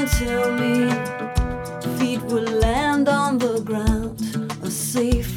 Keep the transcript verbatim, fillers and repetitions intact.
until me feet will land on the ground, a safe